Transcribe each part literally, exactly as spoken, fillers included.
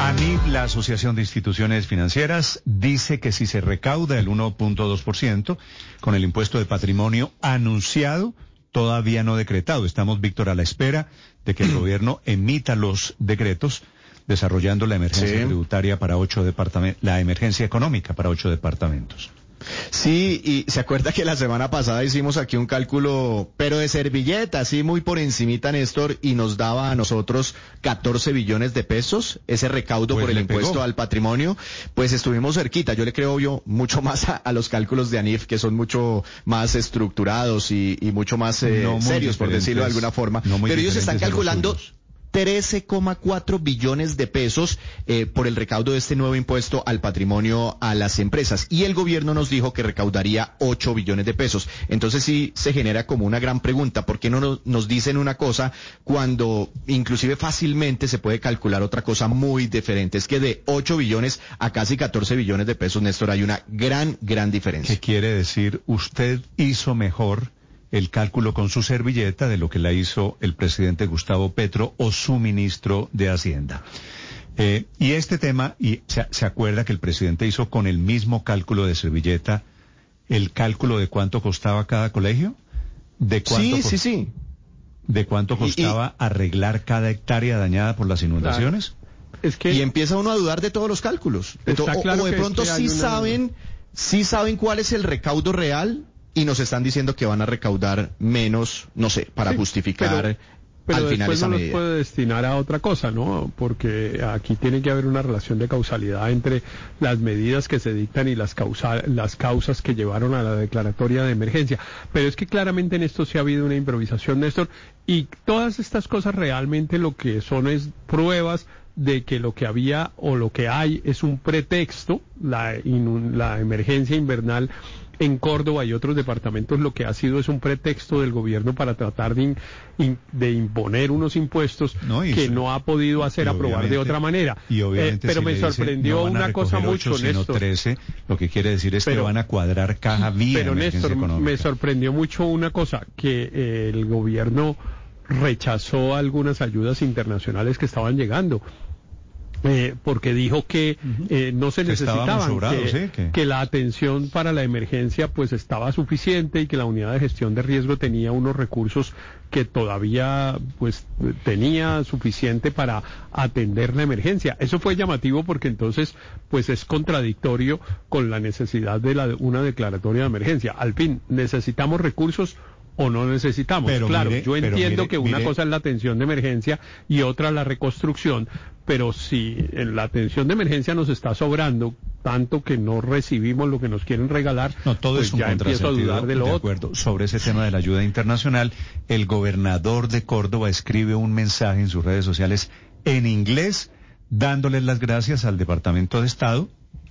ANIF, la Asociación de Instituciones Financieras, dice que si se recauda el uno punto dos por ciento con el impuesto de patrimonio anunciado, todavía no decretado. Estamos, Víctor, a la espera de que el gobierno emita los decretos desarrollando la emergencia sí. tributaria para ocho departamentos, la emergencia económica para ocho departamentos. Sí, y se acuerda que la semana pasada hicimos aquí un cálculo, pero de servilleta, así muy por encimita, Néstor, y nos daba a nosotros catorce billones de pesos, ese recaudo pues por el impuesto pegó. al patrimonio, pues estuvimos cerquita. Yo le creo, obvio, mucho más a, a los cálculos de ANIF, que son mucho más estructurados y, y mucho más eh, no serios, por decirlo de alguna forma, no pero ellos están calculando trece coma cuatro billones de pesos eh, por el recaudo de este nuevo impuesto al patrimonio a las empresas. Y el gobierno nos dijo que recaudaría ocho billones de pesos. Entonces sí se genera como una gran pregunta. ¿Por qué no nos, nos dicen una cosa cuando inclusive fácilmente se puede calcular otra cosa muy diferente? Es que de ocho billones a casi catorce billones de pesos, Néstor, hay una gran, gran diferencia. ¿Qué quiere decir? Usted hizo mejor el cálculo con su servilleta de lo que la hizo el presidente Gustavo Petro o su ministro de Hacienda. Eh, y este tema, y se, se acuerda que el presidente hizo con el mismo cálculo de servilleta el cálculo de cuánto costaba cada colegio, de cuánto sí, sí, sí. de cuánto costaba y, y, arreglar cada hectárea dañada por las inundaciones. Claro. Es que y empieza uno a dudar de todos los cálculos. Está o, claro o de pronto sí una... saben, sí saben cuál es el recaudo real. Y nos están diciendo que van a recaudar menos, no sé, para sí, justificar pero, pero al final esa no medida. Pero después no los puede destinar a otra cosa, ¿no? Porque aquí tiene que haber una relación de causalidad entre las medidas que se dictan y las, causa, las causas que llevaron a la declaratoria de emergencia. Pero es que claramente en esto sí ha habido una improvisación, Néstor, y todas estas cosas realmente lo que son es pruebas de que lo que había o lo que hay es un pretexto, la, in, la emergencia invernal en Córdoba y otros departamentos lo que ha sido es un pretexto del gobierno para tratar de, in, in, de imponer unos impuestos no, que eso, no ha podido hacer aprobar de otra manera. Y obviamente eh, pero si me sorprendió no una cosa mucho, ocho, Néstor. trece, lo que quiere decir es pero, que van a cuadrar caja vía Pero Néstor, económica. Me sorprendió mucho una cosa, que eh, el gobierno rechazó algunas ayudas internacionales que estaban llegando. Eh, porque dijo que eh, no se necesitaban, sobrados, que, ¿sí? ¿Qué? que la atención para la emergencia pues estaba suficiente y que la unidad de gestión de riesgo tenía unos recursos que todavía pues tenía suficiente para atender la emergencia. Eso fue llamativo porque entonces pues es contradictorio con la necesidad de la, una declaratoria de emergencia. Al fin, necesitamos recursos o no necesitamos. Pero claro, mire, yo entiendo mire, que una mire. cosa es la atención de emergencia y otra la reconstrucción, pero si en la atención de emergencia nos está sobrando tanto que no recibimos lo que nos quieren regalar, no, todo pues es un ya empiezo a dudar de lo de otro. Acuerdo. Sobre ese tema de la ayuda internacional, el gobernador de Córdoba escribe un mensaje en sus redes sociales en inglés, dándoles las gracias al Departamento de Estado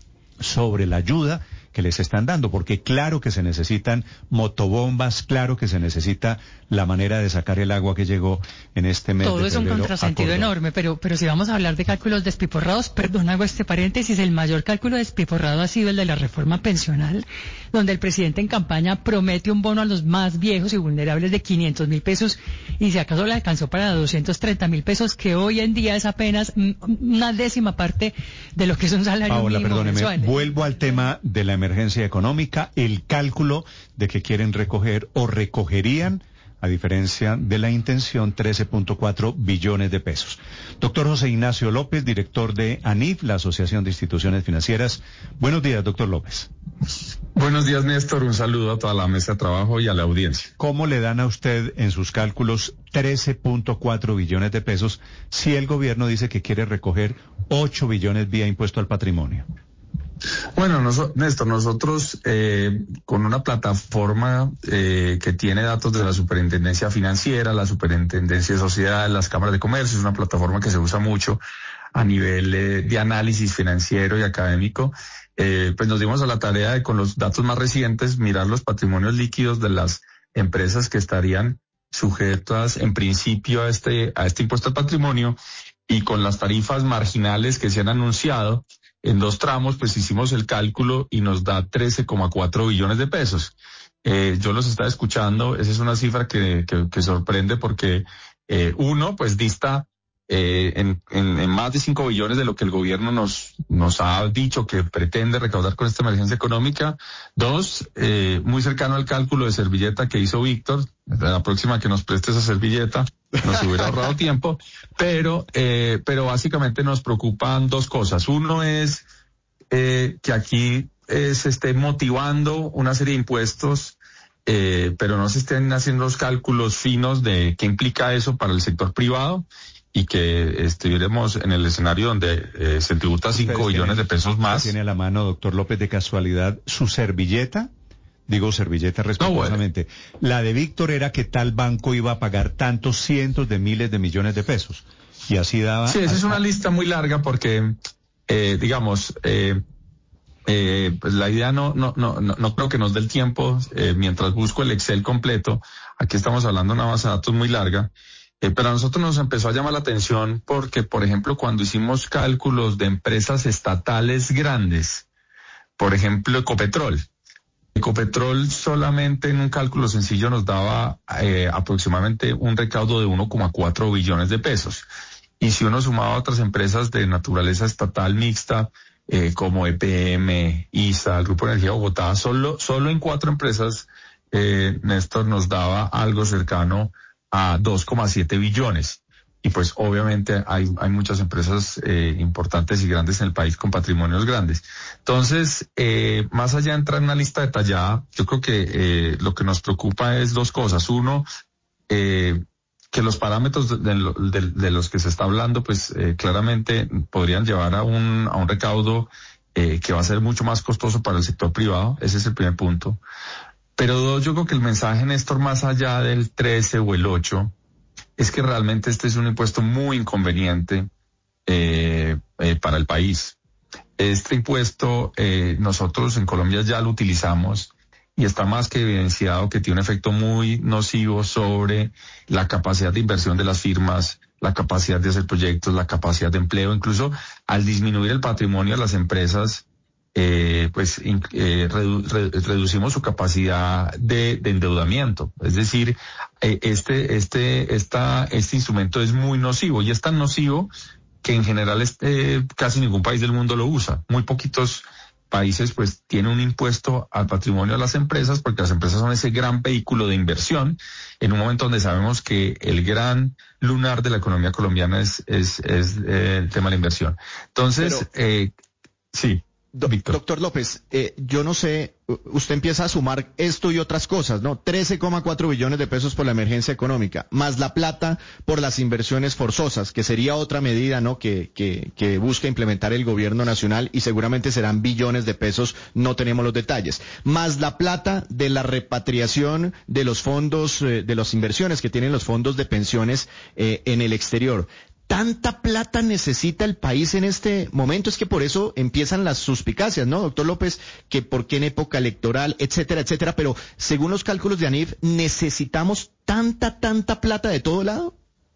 sobre la ayuda que les están dando, porque claro que se necesitan motobombas, claro que se necesita la manera de sacar el agua que llegó en este mes Todo de es un contrasentido enorme, pero, pero si vamos a hablar de cálculos despiporrados, perdón, hago este paréntesis, el mayor cálculo despiporrado ha sido el de la reforma pensional, donde el presidente en campaña promete un bono a los más viejos y vulnerables de quinientos mil pesos, y si acaso le alcanzó para doscientos treinta mil pesos, que hoy en día es apenas una décima parte de lo que es un salario Paola, mínimo perdóneme, mensual. Vuelvo al tema de la emergencia económica, el cálculo de que quieren recoger o recogerían, a diferencia de la intención, trece punto cuatro billones de pesos. Doctor José Ignacio López, director de ANIF, la Asociación de Instituciones Financieras. Buenos días, doctor López. Buenos días, Néstor. Un saludo a toda la mesa de trabajo y a la audiencia. ¿Cómo le dan a usted en sus cálculos trece punto cuatro billones de pesos si el gobierno dice que quiere recoger ocho billones vía impuesto al patrimonio? Bueno, nos, Néstor, nosotros eh, con una plataforma eh, que tiene datos de la Superintendencia Financiera, la Superintendencia de Sociedades, las cámaras de comercio, es una plataforma que se usa mucho a nivel eh, de análisis financiero y académico, eh, pues nos dimos a la tarea de, con los datos más recientes, mirar los patrimonios líquidos de las empresas que estarían sujetas en principio a este, a este impuesto al patrimonio, y con las tarifas marginales que se han anunciado en dos tramos, pues hicimos el cálculo y nos da trece coma cuatro billones de pesos. Eh, yo los estaba escuchando, esa es una cifra que, que, que sorprende porque eh, uno, pues dista eh, en, en, en más de cinco billones de lo que el gobierno nos, nos ha dicho que pretende recaudar con esta emergencia económica. Dos, eh, muy cercano al cálculo de servilleta que hizo Víctor. La próxima que nos preste esa servilleta nos hubiera ahorrado tiempo, pero, eh, pero básicamente nos preocupan dos cosas. Uno es eh, que aquí eh, se esté motivando una serie de impuestos, eh, pero no se estén haciendo los cálculos finos de qué implica eso para el sector privado, y que estuviéramos en el escenario donde eh, se tributa cinco billones de pesos más. ¿Tiene a la mano, doctor López, de casualidad su servilleta? Digo servilleta respetuosamente. No, bueno. La de Víctor era que tal banco iba a pagar tantos cientos de miles de millones de pesos. Y así daba... Sí, esa es una lista muy larga porque, eh, digamos, eh, eh, pues la idea no, no, no, no, no creo que nos dé el tiempo, eh, mientras busco el Excel completo. Aquí estamos hablando de una base de datos muy larga. Eh, pero a nosotros nos empezó a llamar la atención porque, por ejemplo, cuando hicimos cálculos de empresas estatales grandes, por ejemplo, Ecopetrol, Ecopetrol solamente en un cálculo sencillo nos daba eh, aproximadamente un recaudo de uno coma cuatro billones de pesos. Y si uno sumaba otras empresas de naturaleza estatal mixta, eh, como E P M, I S A, el Grupo de Energía Bogotá, solo, solo en cuatro empresas, eh, Néstor, nos daba algo cercano a dos coma siete billones. Y pues obviamente hay, hay muchas empresas eh, importantes y grandes en el país con patrimonios grandes. Entonces, eh, más allá de entrar en una lista detallada, yo creo que eh, lo que nos preocupa es dos cosas. Uno, eh, que los parámetros de, de, de, de los que se está hablando, pues eh, claramente podrían llevar a un, a un recaudo eh, que va a ser mucho más costoso para el sector privado. Ese es el primer punto. Pero dos, yo creo que el mensaje, Néstor, más allá del trece o el ocho, es que realmente este es un impuesto muy inconveniente eh, eh, para el país. Este impuesto eh, nosotros en Colombia ya lo utilizamos y está más que evidenciado que tiene un efecto muy nocivo sobre la capacidad de inversión de las firmas, la capacidad de hacer proyectos, la capacidad de empleo. Incluso al disminuir el patrimonio de las empresas, Eh, pues eh, redu re reducimos su capacidad de, de endeudamiento. Es decir, eh, este, este, esta, este instrumento es muy nocivo, y es tan nocivo que en general este, casi ningún país del mundo lo usa. Muy poquitos países pues tienen un impuesto al patrimonio de las empresas, porque las empresas son ese gran vehículo de inversión en un momento donde sabemos que el gran lunar de la economía colombiana es, es, es eh, el tema de la inversión. Entonces, Pero... eh, sí. Do, doctor López, eh, yo no sé, usted empieza a sumar esto y otras cosas, ¿no? trece coma cuatro billones de pesos por la emergencia económica, más la plata por las inversiones forzosas, que sería otra medida, ¿no? Que, que, que busca implementar el gobierno nacional, y seguramente serán billones de pesos, no tenemos los detalles. Más la plata de la repatriación de los fondos, eh, de las inversiones que tienen los fondos de pensiones eh, en el exterior. ¿Tanta plata necesita el país en este momento? Es que por eso empiezan las suspicacias, ¿no, doctor López? Que por qué en época electoral, etcétera, etcétera. Pero según los cálculos de ANIF, ¿necesitamos tanta, tanta plata de todo lado?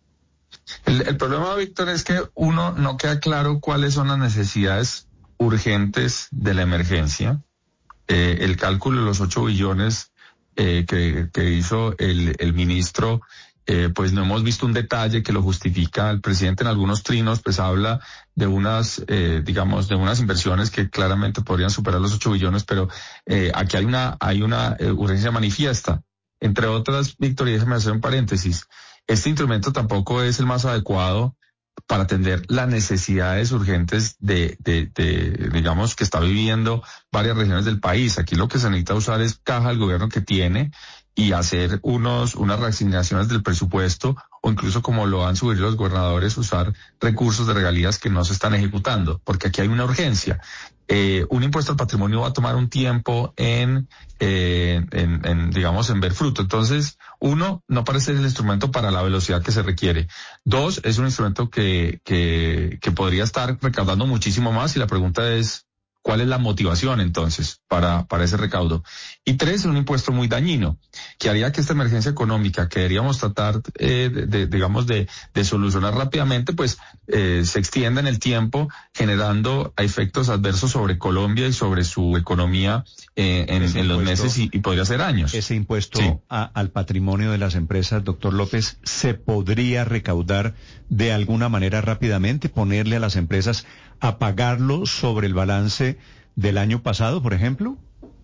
El, el problema, Víctor, es que uno no queda claro cuáles son las necesidades urgentes de la emergencia. Eh, el cálculo de los ocho billones eh, que, que hizo el, el ministro, Eh, pues no hemos visto un detalle que lo justifica. El presidente en algunos trinos pues habla de unas, eh, digamos, de unas inversiones que claramente podrían superar los ocho billones, pero eh, aquí hay una, hay una eh, urgencia manifiesta. Entre otras, Víctor, y déjeme hacer un paréntesis, este instrumento tampoco es el más adecuado para atender las necesidades urgentes de, de, de, digamos, que está viviendo varias regiones del país. Aquí lo que se necesita usar es caja del gobierno que tiene y hacer unos, unas reasignaciones del presupuesto, o incluso, como lo han sugerido los gobernadores, usar recursos de regalías que no se están ejecutando, porque aquí hay una urgencia. Eh, un impuesto al patrimonio va a tomar un tiempo en, eh, en, en, digamos, en ver fruto. Entonces, uno, no parece el instrumento para la velocidad que se requiere. Dos, es un instrumento que, que, que podría estar recaudando muchísimo más, y la pregunta es, ¿Cuál es la motivación entonces para, para ese recaudo? Y tres, un impuesto muy dañino, que haría que esta emergencia económica que deberíamos tratar, eh, de, de, digamos, de, de solucionar rápidamente, pues eh, se extienda en el tiempo, generando efectos adversos sobre Colombia y sobre su economía eh, en, en los meses y, y podría ser años. Ese impuesto sí. a, al patrimonio de las empresas, doctor López, ¿se podría recaudar de alguna manera rápidamente, ponerle a las empresas a pagarlo sobre el balance del año pasado, por ejemplo?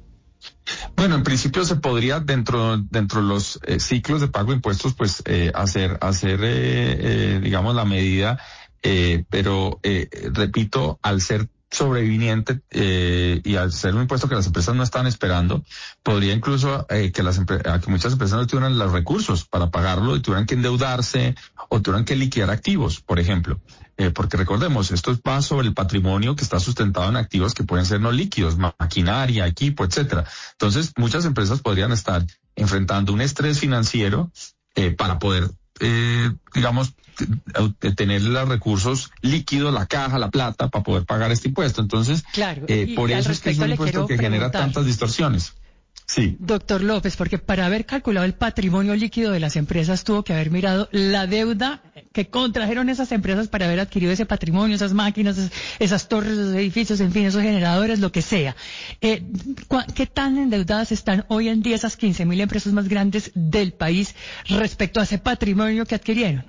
Bueno, en principio se podría dentro dentro de los eh, ciclos de pago de impuestos, pues eh, hacer hacer eh, eh, digamos la medida, eh, pero eh, repito, al ser sobreviviente eh, y al ser un impuesto que las empresas no están esperando, podría incluso eh, que las empre- que muchas empresas no tuvieran los recursos para pagarlo y tuvieran que endeudarse o tuvieran que liquidar activos, por ejemplo. Eh, porque recordemos, esto va sobre el patrimonio que está sustentado en activos que pueden ser no líquidos, maquinaria, equipo, etcétera. Entonces, muchas empresas podrían estar enfrentando un estrés financiero eh, para poder, eh, digamos, t- tener los recursos líquidos, la caja, la plata, para poder pagar este impuesto. Entonces, claro, eh, por eso es que es un impuesto que genera tantas distorsiones. Sí. Doctor López, porque para haber calculado el patrimonio líquido de las empresas tuvo que haber mirado la deuda que contrajeron esas empresas para haber adquirido ese patrimonio, esas máquinas, esas, esas torres, esos edificios, en fin, esos generadores, lo que sea. Eh, ¿Qué tan endeudadas están hoy en día esas quince mil empresas más grandes del país respecto a ese patrimonio que adquirieron?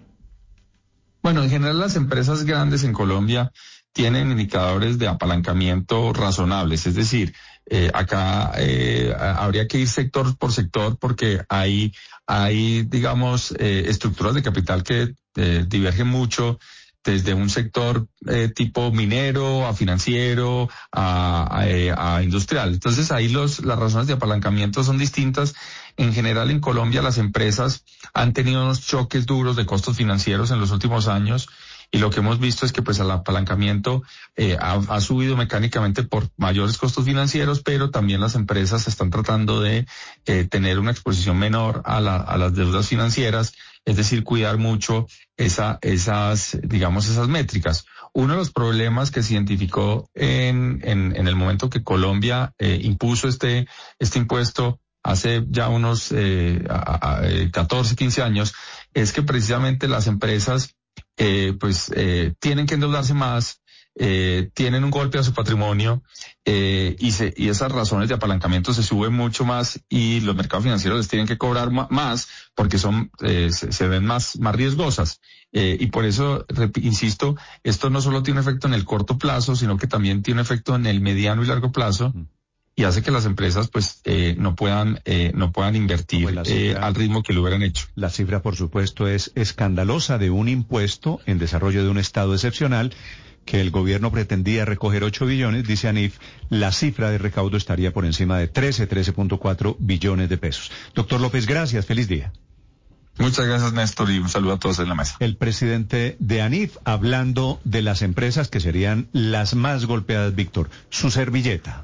Bueno, en general las empresas grandes en Colombia tienen indicadores de apalancamiento razonables, es decir, eh, acá eh, habría que ir sector por sector porque hay, hay digamos, eh, estructuras de capital que eh, divergen mucho desde un sector eh, tipo minero a financiero a, a, a industrial. Entonces ahí los, las razones de apalancamiento son distintas. En general en Colombia las empresas han tenido unos choques duros de costos financieros en los últimos años y lo que hemos visto es que pues el apalancamiento eh, ha, ha subido mecánicamente por mayores costos financieros, pero también las empresas están tratando de eh, tener una exposición menor a, la, a las deudas financieras, es decir, cuidar mucho esa, esas, digamos, esas métricas. Uno de los problemas que se identificó en, en, en el momento que Colombia eh, impuso este, este impuesto hace ya unos eh, a, a, catorce, quince años, es que precisamente las empresas eh, pues eh, tienen que endeudarse más, eh, tienen un golpe a su patrimonio eh, y, se, y esas razones de apalancamiento se suben mucho más y los mercados financieros les tienen que cobrar ma- más porque son eh, se, se ven más, más riesgosas. Eh, y por eso, rep- insisto, esto no solo tiene efecto en el corto plazo, sino que también tiene efecto en el mediano y largo plazo. Mm. Y hace que las empresas pues eh, no puedan eh, no puedan invertir no, pues cifra, eh, al ritmo que lo hubieran hecho. La cifra, por supuesto, es escandalosa de un impuesto en desarrollo de un estado excepcional que el gobierno pretendía recoger ocho billones, dice ANIF, la cifra de recaudo estaría por encima de trece, trece punto cuatro billones de pesos. Doctor López, gracias, feliz día. Muchas gracias, Néstor, y un saludo a todos en la mesa. El presidente de ANIF hablando de las empresas que serían las más golpeadas, Víctor, su servilleta.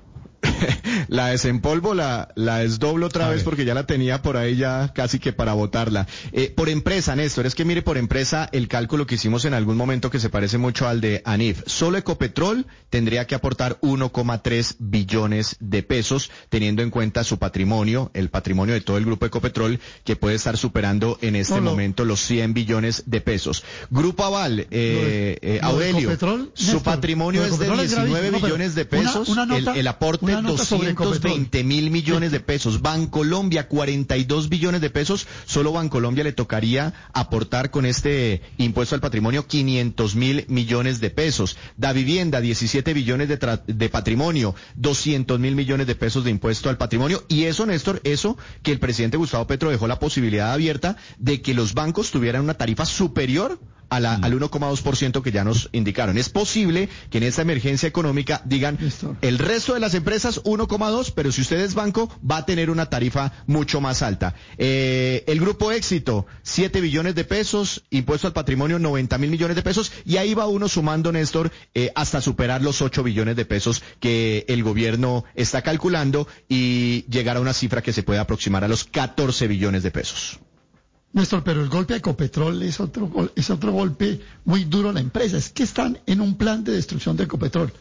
La desempolvo, la, la desdoblo otra a vez ver. Porque ya la tenía por ahí ya casi que para botarla. Eh, por empresa, Néstor, es que mire por empresa el cálculo que hicimos en algún momento que se parece mucho al de ANIF. Solo Ecopetrol tendría que aportar uno coma tres billones de pesos, teniendo en cuenta su patrimonio, el patrimonio de todo el grupo Ecopetrol, que puede estar superando en este no, no. momento los cien billones de pesos. Grupo Aval, eh, eh, Aurelio, Néstor, su patrimonio es de diecinueve billones de pesos, una, una nota, el, el aporte doscientos veinte mil millones de pesos. Bancolombia, cuarenta y dos billones de pesos. Solo Bancolombia le tocaría aportar con este impuesto al patrimonio quinientos mil millones de pesos. Da Vivienda, diecisiete billones de, tra- de patrimonio, doscientos mil millones de pesos de impuesto al patrimonio. Y eso, Néstor, eso que el presidente Gustavo Petro dejó la posibilidad abierta de que los bancos tuvieran una tarifa superior a la, mm. al uno coma dos por ciento que ya nos indicaron. Es posible que en esta emergencia económica digan Listo. El resto de las empresas uno coma dos, pero si usted es banco va a tener una tarifa mucho más alta. Eh, el Grupo Éxito, siete billones de pesos, impuesto al patrimonio noventa mil millones de pesos, y ahí va uno sumando, Néstor, eh, hasta superar los ocho billones de pesos que el gobierno está calculando y llegar a una cifra que se puede aproximar a los catorce billones de pesos. Néstor, pero el golpe a Ecopetrol es otro, es otro golpe muy duro a la empresa. Es que están en un plan de destrucción de Ecopetrol.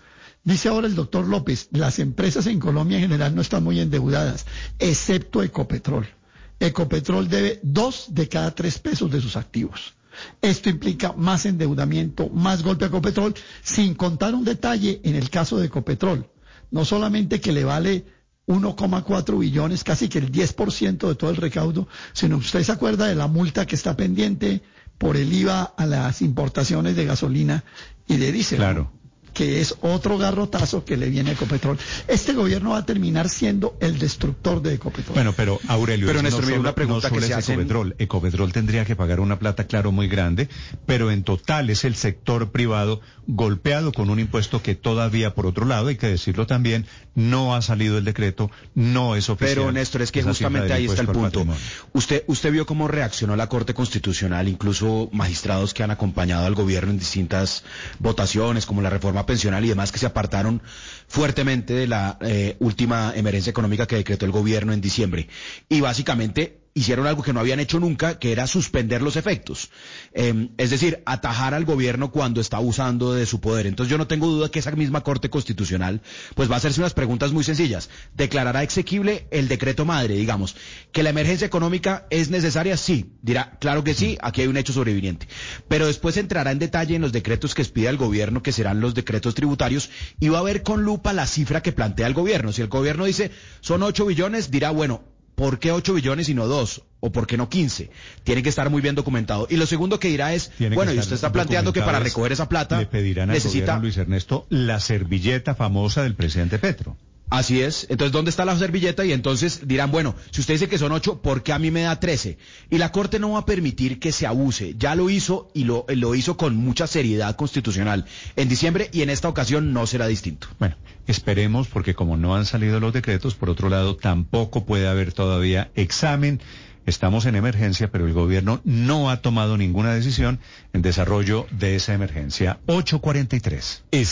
Dice ahora el doctor López, las empresas en Colombia en general no están muy endeudadas, excepto Ecopetrol. Ecopetrol debe dos de cada tres pesos de sus activos. Esto implica más endeudamiento, más golpe a Ecopetrol, sin contar un detalle en el caso de Ecopetrol. No solamente que le vale uno coma cuatro billones, casi que el diez por ciento de todo el recaudo, sino usted se acuerda de la multa que está pendiente por el I V A a las importaciones de gasolina y de diésel. Claro. Que es otro garrotazo que le viene a Ecopetrol. Este gobierno va a terminar siendo el destructor de Ecopetrol. Bueno, pero Aurelio, pero no Néstor, solo, una pregunta no solo que se es hace Ecopetrol. Ecopetrol tendría que pagar una plata, claro, muy grande, pero en total es el sector privado golpeado con un impuesto que todavía, por otro lado, hay que decirlo también, no ha salido el decreto, no es oficial. Pero Néstor, es que justamente ahí está el punto. Usted, usted vio cómo reaccionó la Corte Constitucional, incluso magistrados que han acompañado al gobierno en distintas votaciones, como la reforma pensional y demás, que se apartaron fuertemente de la eh, última emergencia económica que decretó el gobierno en diciembre. Y básicamente hicieron algo que no habían hecho nunca, que era suspender los efectos. Eh, es decir, atajar al gobierno cuando está abusando de su poder. Entonces yo no tengo duda que esa misma Corte Constitucional pues va a hacerse unas preguntas muy sencillas. ¿Declarará exequible el decreto madre, digamos? ¿Que la emergencia económica es necesaria? Sí. Dirá, claro que sí, aquí hay un hecho sobreviviente. Pero después entrará en detalle en los decretos que expida el gobierno, que serán los decretos tributarios, y va a ver con lupa la cifra que plantea el gobierno. Si el gobierno dice son ocho billones, dirá, bueno, ¿por qué ocho billones y no dos? ¿O por qué no quince? Tiene que estar muy bien documentado. Y lo segundo que dirá es, Tiene bueno, y usted está planteando que para recoger esa plata le pedirán al necesita... gobierno, Luis Ernesto, la servilleta famosa del presidente Petro. Así es. Entonces, ¿dónde está la servilleta? Y entonces dirán, bueno, si usted dice que son ocho, ¿por qué a mí me da trece? Y la Corte no va a permitir que se abuse. Ya lo hizo y lo, lo hizo con mucha seriedad constitucional en diciembre, y en esta ocasión no será distinto. Bueno, esperemos, porque como no han salido los decretos, por otro lado, tampoco puede haber todavía examen. Estamos en emergencia, pero el gobierno no ha tomado ninguna decisión en desarrollo de esa emergencia. ocho cuarenta y tres. Es